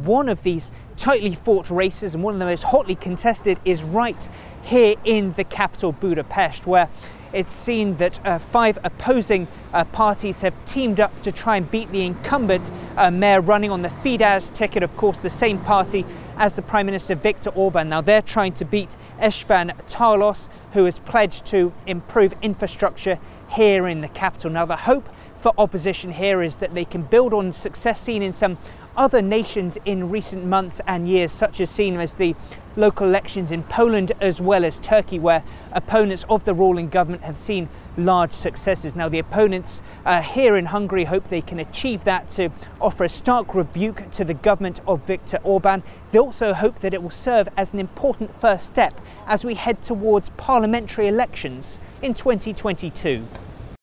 one of these tightly fought races, and one of the most hotly contested, is right here in the capital, Budapest, where it's seen that 5 opposing parties have teamed up to try and beat the incumbent mayor running on the Fidesz ticket, of course the same party as the Prime Minister Viktor Orban. Now they're trying to beat István Tarlós, who has pledged to improve infrastructure here in the capital. Now the hope for opposition here is that they can build on success seen in some other nations in recent months and years, such as seen as the local elections in Poland as well as Turkey, where opponents of the ruling government have seen large successes. Now the opponents here in Hungary hope they can achieve that to offer a stark rebuke to the government of Viktor Orban. They also hope that it will serve as an important first step as we head towards parliamentary elections in 2022.